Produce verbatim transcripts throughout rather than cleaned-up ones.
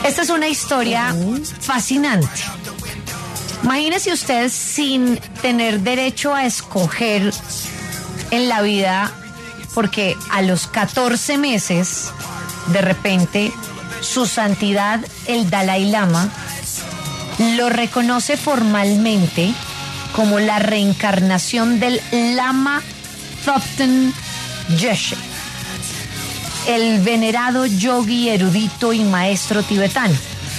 Esta es una historia fascinante. Imagínese usted sin tener derecho a escoger en la vida, porque a los catorce meses, de repente, su santidad, el Dalai Lama, lo reconoce formalmente como la reencarnación del Lama Thubten Geshe, el venerado yogi erudito y maestro tibetano.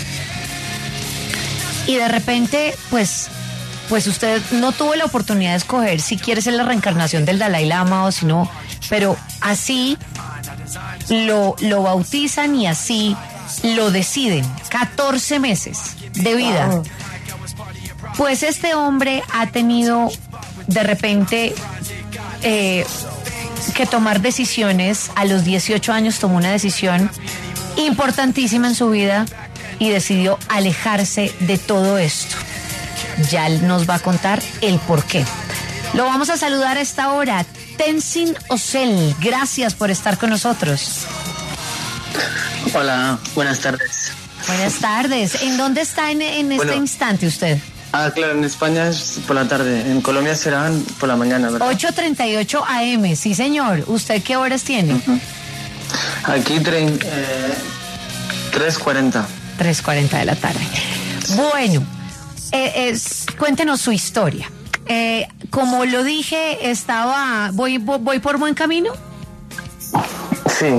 Y de repente, pues, pues usted no tuvo la oportunidad de escoger si quiere ser la reencarnación del Dalai Lama o si no, pero así lo, lo bautizan y así lo deciden. catorce meses de vida. Wow. Pues este hombre ha tenido de repente eh, que tomar decisiones. A los dieciocho años tomó una decisión importantísima en su vida y decidió alejarse de todo esto. Ya nos va a contar el por qué. Lo vamos a saludar a esta hora. Tenzin Ozel, gracias por estar con nosotros. Hola, buenas tardes. Buenas tardes. ¿En dónde está en, en este bueno, instante usted? Ah, claro, en España es por la tarde. En Colombia serán por la mañana, ¿verdad? ocho treinta y ocho a eme, sí señor. ¿Usted qué horas tiene? Uh-huh. Aquí tre- eh, tres cuarenta. tres cuarenta de la tarde. Bueno, eh, es, cuéntenos su historia. Eh, como lo dije, estaba, voy, voy por buen camino. Sí.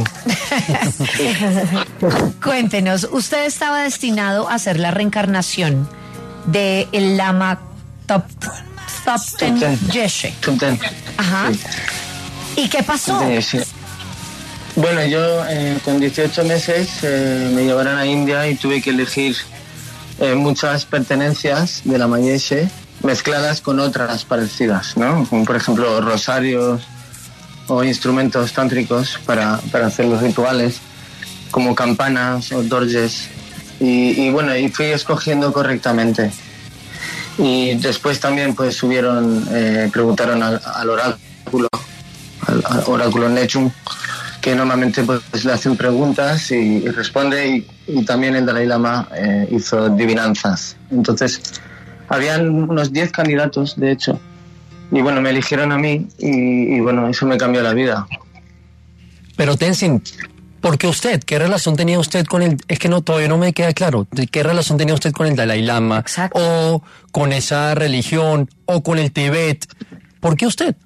Cuéntenos, usted estaba destinado a ser la reencarnación de el Lama Thubten Geshe. Ajá. Sí. ¿Y qué pasó? Sí, sí. Bueno, yo eh, con dieciocho meses eh, me llevaron a India y tuve que elegir eh, muchas pertenencias de la Mayeshe mezcladas con otras parecidas, ¿no? Como por ejemplo rosarios o instrumentos tántricos para, para hacer los rituales, como campanas o dorjes. Y, y bueno, y fui escogiendo correctamente. Y después también pues subieron, eh, preguntaron al, al oráculo, al, al oráculo Nechung, que normalmente pues le hacen preguntas y, y responde, y, y también el Dalai Lama eh, hizo divinanzas. Entonces, habían unos diez candidatos, de hecho, y bueno, me eligieron a mí y, y bueno, eso me cambió la vida. Pero Tenzin, ¿por qué usted? ¿Qué relación tenía usted con el...? Es que no, todavía no me queda claro. ¿Qué relación tenía usted con el Dalai Lama? Exacto. O con esa religión, o con el Tíbet. ¿Por qué usted?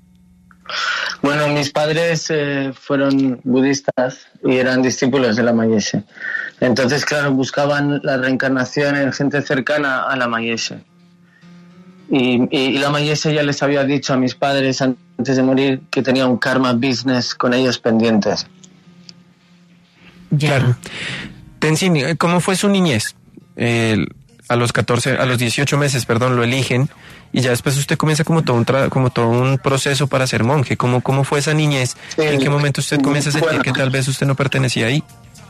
Bueno, mis padres eh, fueron budistas y eran discípulos de la Mayeshe. Entonces, claro, buscaban la reencarnación en gente cercana a la Mayeshe. Y, y, y la Mayeshe ya les había dicho a mis padres antes de morir que tenía un karma business con ellos pendientes. Ya. Claro. Tenzin, ¿cómo fue su niñez? Eh, a los catorce, a los dieciocho meses, perdón, lo eligen y ya después usted comienza como todo un tra- como todo un proceso para ser monje. ¿Cómo, cómo fue esa niñez? Sí, ¿En qué momento usted comienza a sentir bueno, que tal vez usted no pertenecía ahí?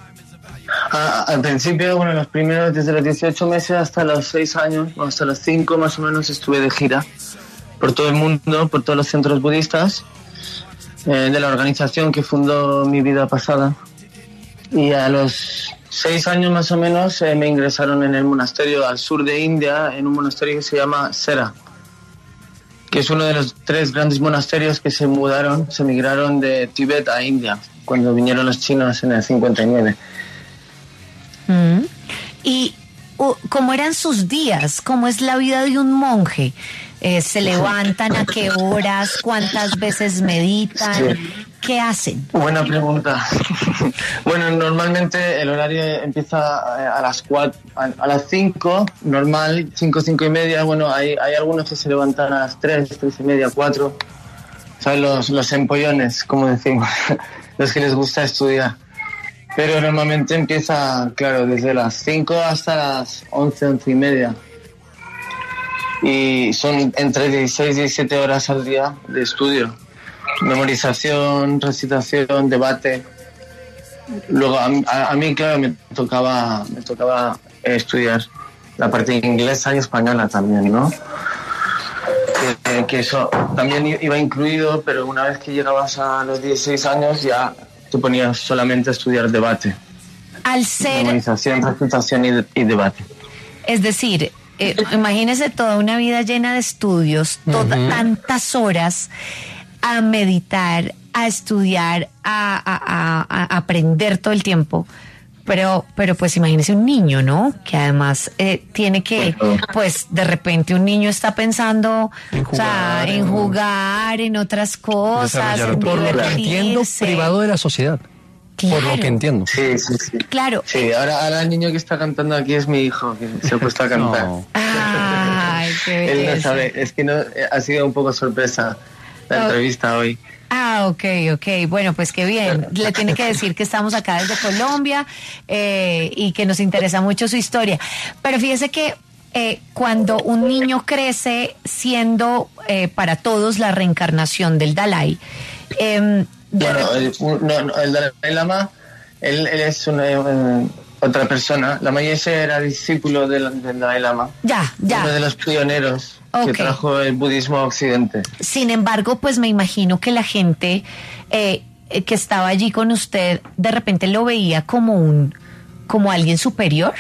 A, al principio, bueno, los primeros, desde los dieciocho meses hasta los seis años, o hasta los cinco más o menos, estuve de gira por todo el mundo, por todos los centros budistas eh, de la organización que fundó mi vida pasada. Y a los seis años más o menos eh, me ingresaron en el monasterio al sur de India, en un monasterio que se llama Sera, que es uno de los tres grandes monasterios que se mudaron, se migraron de Tíbet a India cuando vinieron los chinos en el cincuenta y nueve. Mm. ¿Y uh, cómo eran sus días? ¿Cómo es la vida de un monje? Eh, ¿Se levantan? ¿A qué horas? ¿Cuántas veces meditan? Sí. ¿Qué hacen? Buena pregunta. Bueno, normalmente el horario empieza a las cuatro, a las cinco, normal, cinco, cinco y media. Bueno, hay, hay algunos que se levantan a las tres, tres y media, cuatro. ¿Sabes? Los, los empollones, como decimos, los que les gusta estudiar. Pero normalmente empieza, claro, desde las cinco hasta las once, once y media. Y son entre dieciséis y diecisiete horas al día de estudio. Memorización, recitación, debate. Luego a, a, a mí, claro, me tocaba, me tocaba estudiar la parte inglesa y española también, ¿no? Que, que eso también iba incluido, pero una vez que llegabas a los dieciséis años ya te ponías solamente a estudiar debate. Al ser... Memorización, refutación y, de- y debate. Es decir, eh, imagínese toda una vida llena de estudios, toda, uh-huh. tantas horas a meditar, a estudiar, a, a, a, a aprender todo el tiempo. Pero, pero pues imagínese un niño, ¿no? Que además eh, tiene que, pues de repente un niño está pensando, en jugar, o sea, en jugar, en otras cosas, en por lo que entiendo, privado de la sociedad. Claro. Por lo que entiendo. Sí, sí, sí. Claro. Sí, ahora, ahora el niño que está cantando aquí es mi hijo, que se ha puesto a cantar. No. Ay, qué belleza. Él no sabe, es que no, ha sido un poco sorpresa la oh. entrevista hoy. Ah, ok, ok. Bueno, pues qué bien. Le tiene que decir que estamos acá desde Colombia eh, y que nos interesa mucho su historia. Pero fíjese que eh, cuando un niño crece siendo eh, para todos la reencarnación del Dalai, eh, Bueno, el, no, no, el Dalai Lama, él, él es una, eh, otra persona. La Mayese era discípulo del, del Dalai Lama. Ya, ya. Uno de los pioneros okay. que trajo el budismo a Occidente. Sin embargo, pues me imagino que la gente eh, que estaba allí con usted, de repente lo veía como un, como alguien superior.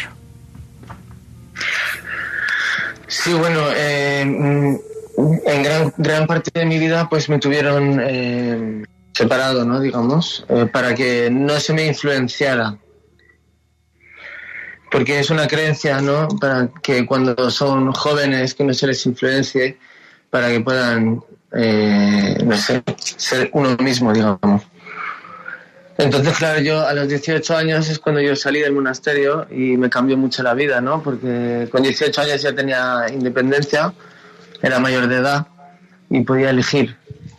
Sí, bueno, eh, en gran, gran parte de mi vida, pues me tuvieron... Eh, separado, ¿no? Digamos, eh, para que no se me influenciara. Porque es una creencia, ¿no? Para que cuando son jóvenes que no se les influencie, para que puedan, eh, no sé, ser uno mismo, digamos. Entonces, claro, yo a los dieciocho años es cuando yo salí del monasterio y me cambió mucho la vida, ¿no? Porque con dieciocho años ya tenía independencia, era mayor de edad y podía elegir.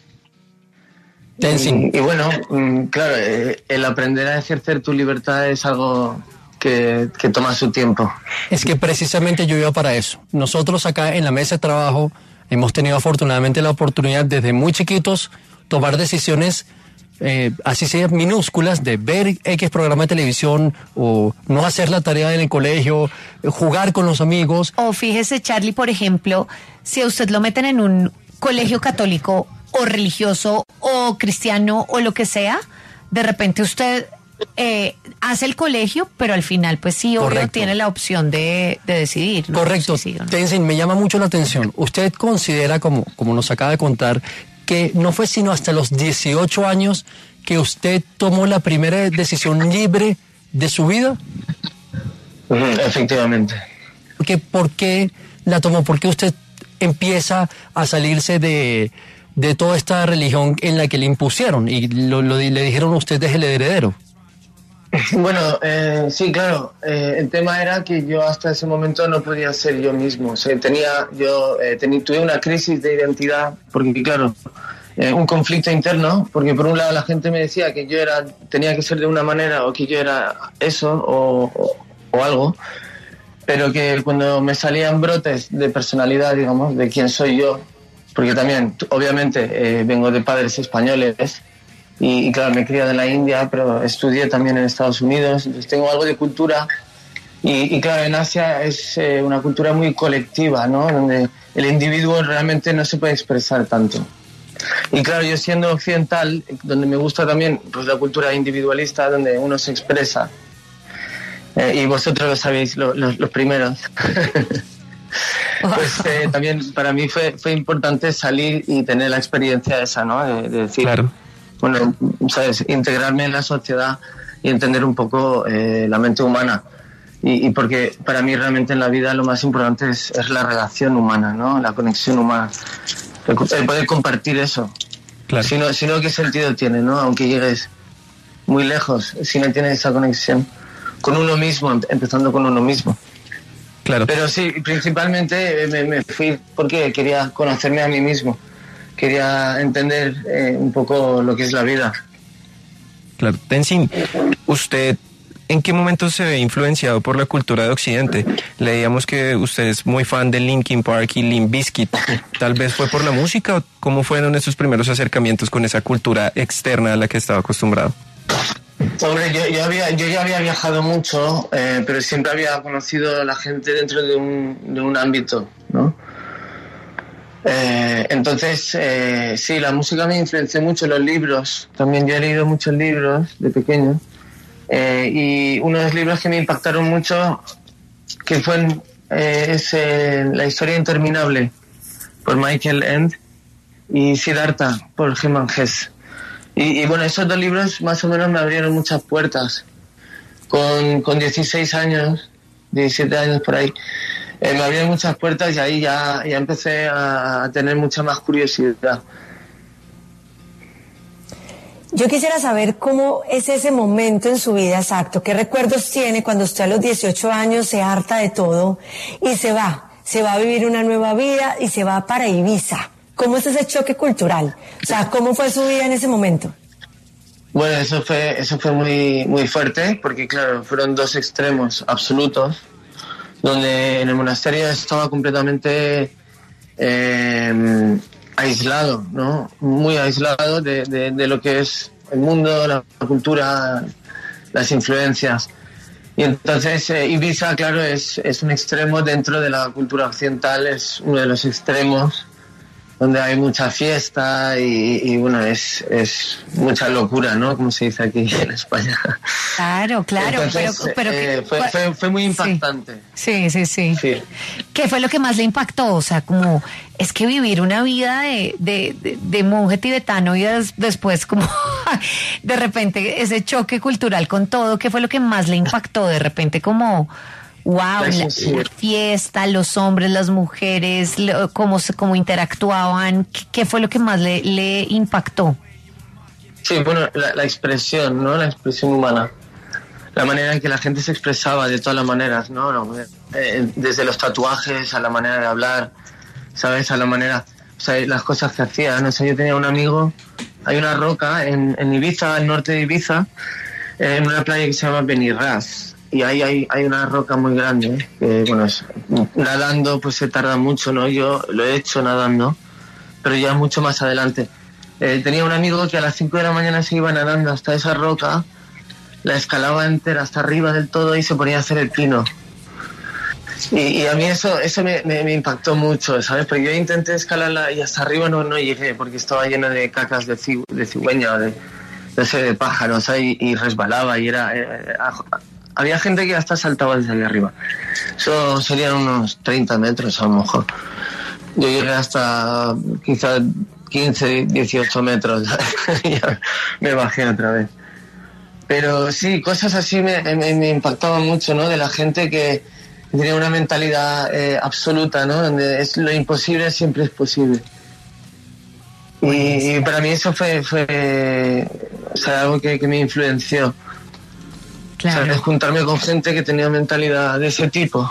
Tenzin. Y, y bueno, claro, el aprender a ejercer tu libertad es algo que, que toma su tiempo. Es que precisamente yo iba para eso. Nosotros acá en la mesa de trabajo hemos tenido afortunadamente la oportunidad desde muy chiquitos tomar decisiones, eh, así sean minúsculas, de ver X programa de televisión o no hacer la tarea en el colegio, jugar con los amigos. O fíjese, Charlie, por ejemplo, si a usted lo meten en un colegio católico o religioso o cristiano o lo que sea, de repente usted eh, hace el colegio, pero al final pues sí, obvio, correcto, tiene la opción de, de decidir, ¿no? Correcto. Sí, sí, ¿no? Tenzin, me llama mucho la atención. ¿Usted considera, como, como nos acaba de contar, que no fue sino hasta los dieciocho años que usted tomó la primera decisión libre de su vida? Efectivamente. Porque, ¿por qué la tomó? ¿Por qué usted empieza a salirse de... de toda esta religión en la que le impusieron y lo, lo, le dijeron usted es el heredero? Bueno, eh, sí, claro. Eh, el tema era que yo hasta ese momento no podía ser yo mismo. O sea, tenía, yo eh, tenía, tuve una crisis de identidad porque, claro, eh, un conflicto interno, porque por un lado la gente me decía que yo era, tenía que ser de una manera o que yo era eso o, o, o algo, pero que cuando me salían brotes de personalidad, digamos, de quién soy yo, porque también, obviamente, eh, vengo de padres españoles y, y, claro, me he criado en la India, pero estudié también en Estados Unidos, entonces tengo algo de cultura y, y claro, en Asia es eh, una cultura muy colectiva, ¿no? Donde el individuo realmente no se puede expresar tanto. Y claro, yo siendo occidental, donde me gusta también pues, la cultura individualista, donde uno se expresa, eh, y vosotros lo sabéis, lo, lo, los primeros. Pues eh, también para mí fue, fue importante salir y tener la experiencia esa, ¿no? De, de decir, claro. Bueno, ¿sabes? Integrarme en la sociedad y entender un poco eh, la mente humana. Y, y porque para mí realmente en la vida lo más importante es, es la relación humana, ¿no? La conexión humana. El, el poder compartir eso. Claro. Si no, si no, ¿qué sentido tiene, no? Aunque llegues muy lejos, si no tienes esa conexión con uno mismo, empezando con uno mismo. Claro. Pero sí, principalmente me, me fui porque quería conocerme a mí mismo. Quería entender eh, un poco lo que es la vida. Claro. Tenzin, ¿usted en qué momento se ve influenciado por la cultura de Occidente? Leíamos que usted es muy fan de Linkin Park y Limp Bizkit. ¿Tal vez fue por la música o cómo fueron esos primeros acercamientos con esa cultura externa a la que estaba acostumbrado? Hombre, yo, yo, había, yo ya había viajado mucho, eh, pero siempre había conocido a la gente dentro de un, de un ámbito, ¿no? Eh, entonces, eh, sí, la música me influenció mucho, los libros. También yo he leído muchos libros de pequeño. Eh, y uno de los libros que me impactaron mucho, que fue eh, es eh, La historia interminable, por Michael Ende, y Siddhartha, por Hermann Hesse. Y, y bueno, esos dos libros más o menos me abrieron muchas puertas. Con, con dieciséis años, diecisiete años por ahí, eh, me abrieron muchas puertas y ahí ya, ya empecé a, a tener mucha más curiosidad. Yo quisiera saber cómo es ese momento en su vida exacto. ¿Qué recuerdos tiene cuando usted a los dieciocho años se harta de todo y se va? Se va a vivir una nueva vida y se va para Ibiza. ¿Cómo es ese choque cultural? O sea, ¿cómo fue su vida en ese momento? Bueno, eso fue, eso fue muy, muy fuerte, porque claro, fueron dos extremos absolutos, donde en el monasterio estaba completamente eh, aislado, ¿no? Muy aislado de, de, de lo que es el mundo, la cultura, las influencias. Y entonces eh, Ibiza, claro, es, es un extremo dentro de la cultura occidental, es uno de los extremos donde hay mucha fiesta y, y bueno, es, es mucha locura, ¿no? Como se dice aquí en España. Claro, claro. Entonces, pero, pero eh, que, fue, fue, fue muy impactante. Sí, sí, sí, sí. Sí. ¿Qué fue lo que más le impactó? O sea, como es que vivir una vida de, de, de, de monje tibetano y des, después como de repente ese choque cultural con todo, ¿qué fue lo que más le impactó? De repente como... Wow, la, la fiesta, los hombres, las mujeres, lo, cómo, cómo interactuaban, ¿qué, qué fue lo que más le, le impactó? Sí, bueno, la, la expresión, ¿no? La expresión humana. La manera en que la gente se expresaba de todas las maneras, ¿no? no eh, desde los tatuajes a la manera de hablar, ¿sabes? A la manera, o sea, las cosas que hacían. O sea, yo tenía un amigo, hay una roca en, en Ibiza, al norte de Ibiza, en una playa que se llama Benirras. Y ahí hay, hay una roca muy grande, que bueno, es, nadando pues se tarda mucho, ¿no? Yo lo he hecho nadando, pero ya mucho más adelante. Eh, tenía un amigo que a las cinco de la mañana se iba nadando hasta esa roca, la escalaba entera hasta arriba del todo y se ponía a hacer el pino. Y, y a mí eso eso me, me, me impactó mucho, ¿sabes? Porque yo intenté escalarla y hasta arriba no, no llegué, porque estaba llena de cacas de, cigu, de cigüeña, de, no sé, de pájaros, ¿sabes? Y, y resbalaba y era... Eh, había gente que hasta saltaba desde ahí arriba. Eso serían unos treinta metros a lo mejor. Yo llegué hasta quizás quince, dieciocho metros. Ya me bajé otra vez. Pero sí, cosas así me, me, me impactaban mucho, ¿no? De la gente que tenía una mentalidad eh, absoluta, ¿no? Donde es lo imposible siempre es posible. Y, y para mí eso fue, fue o sea, algo que, que me influenció. Claro. O sea, es juntarme con gente que tenía mentalidad de ese tipo.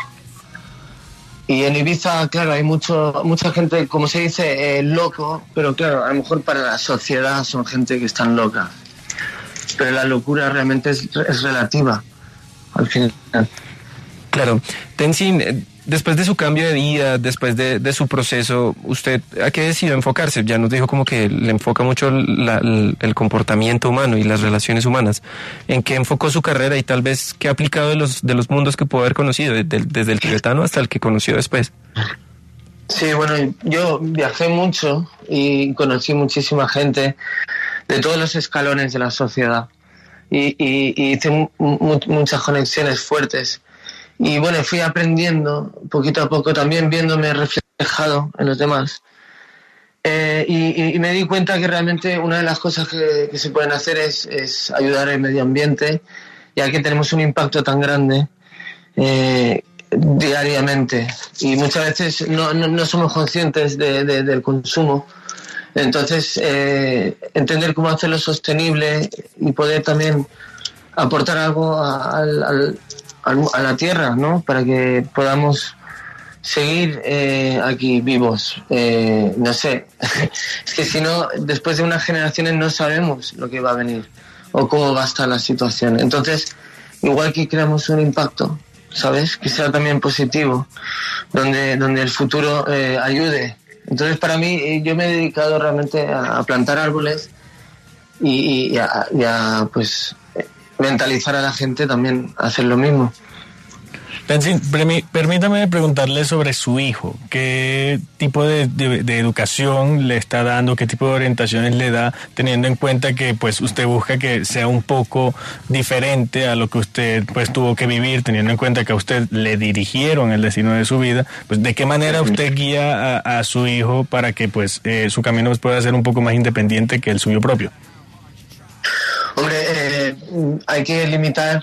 Y en Ibiza, claro, hay mucho mucha gente, como se dice, eh, loco, pero claro, a lo mejor para la sociedad son gente que están loca. Pero la locura realmente es, es relativa, al final. Claro. Tenzin, después de su cambio de vida, después de, de su proceso, ¿usted a qué decidió enfocarse? Ya nos dijo como que le enfoca mucho la, el, el comportamiento humano y las relaciones humanas. ¿En qué enfocó su carrera y tal vez qué ha aplicado de los, de los mundos que pudo haber conocido, de, de, desde el tibetano hasta el que conoció después? Sí, bueno, yo viajé mucho y conocí muchísima gente de todos los escalones de la sociedad y, y, y hice mu- mu- muchas conexiones fuertes. Y bueno, fui aprendiendo poquito a poco, también viéndome reflejado en los demás. Eh, y, y me di cuenta que realmente una de las cosas que, que se pueden hacer es, es ayudar al medio ambiente, ya que tenemos un impacto tan grande eh, diariamente. Y muchas veces no, no, no somos conscientes de, de, del consumo. Entonces, eh, entender cómo hacerlo sostenible y poder también aportar algo al... al a la tierra, ¿no? Para que podamos seguir eh, aquí vivos. Eh, no sé, es que si no, después de unas generaciones no sabemos lo que va a venir o cómo va a estar la situación. Entonces, igual que creamos un impacto, ¿sabes? Que sea también positivo, donde, donde el futuro eh, ayude. Entonces, para mí, yo me he dedicado realmente a, a plantar árboles y, y, a, y a, pues... mentalizar a la gente también a hacer lo mismo. Tenzin, permítame preguntarle sobre su hijo. ¿Qué tipo de, de, de educación le está dando? ¿Qué tipo de orientaciones le da? Teniendo en cuenta que pues usted busca que sea un poco diferente a lo que usted pues tuvo que vivir, teniendo en cuenta que a usted le dirigieron el destino de su vida. Pues ¿de qué manera usted guía a, a su hijo para que pues eh, su camino pueda ser un poco más independiente que el suyo propio? Hombre, eh, hay que limitar.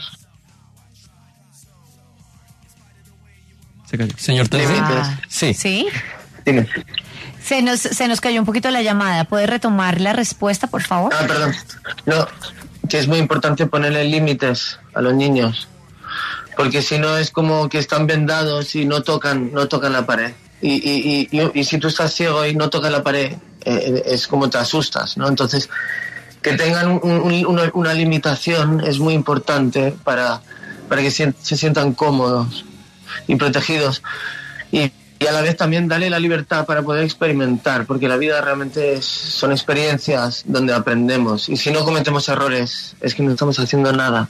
Señor Tenzin. Ah, sí. ¿Sí? Dime. Se nos, se nos cayó un poquito la llamada. ¿Puede retomar la respuesta, por favor? Ah, perdón. No, que es muy importante ponerle límites a los niños, porque si no es como que están vendados y no tocan, no tocan la pared. Y, y, y, y, y si tú estás ciego y no tocas la pared, eh, es como te asustas, ¿no? Entonces, que tengan un, un, una, una limitación es muy importante para, para que se, se sientan cómodos y protegidos, y, y a la vez también darle la libertad para poder experimentar, porque la vida realmente es, son experiencias donde aprendemos, y si no cometemos errores es que no estamos haciendo nada.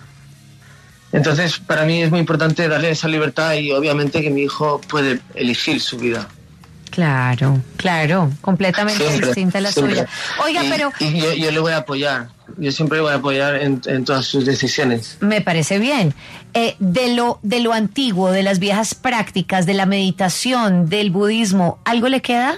Entonces para mí es muy importante darle esa libertad, y obviamente que mi hijo puede elegir su vida. Claro, claro, completamente Siempre, distinta a la siempre. suya. Oiga, y, pero... Y yo, yo le voy a apoyar, yo siempre le voy a apoyar en, en todas sus decisiones. Me parece bien. Eh, de lo, de lo antiguo, de las viejas prácticas, de la meditación, del budismo, ¿algo le queda?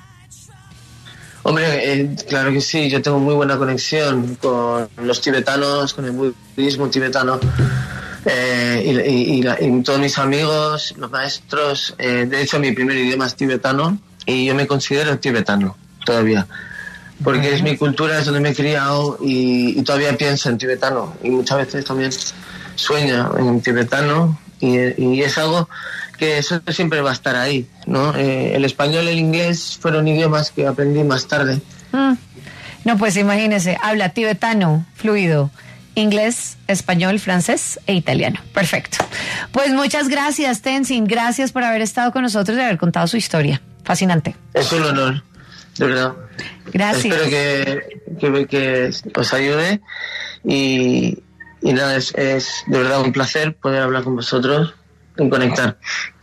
Hombre, eh, claro que sí, yo tengo muy buena conexión con los tibetanos, con el budismo tibetano. Eh, y, y, y, la, y todos mis amigos, los maestros, eh, de hecho mi primer idioma es tibetano, y yo me considero tibetano todavía, porque uh-huh. es mi cultura, es donde me he criado, y, y todavía pienso en tibetano, y muchas veces también sueño en tibetano, y, y es algo que eso siempre va a estar ahí, ¿no? Eh, el español y el inglés fueron idiomas que aprendí más tarde. Mm. No, pues imagínese, habla tibetano, fluido, inglés, español, francés e italiano. Perfecto. Pues muchas gracias, Tenzin. Gracias por haber estado con nosotros y haber contado su historia. Fascinante. Es un honor, de verdad. Gracias. Espero que, que, que os ayude, y, y nada, es, es de verdad un placer poder hablar con vosotros y conectar.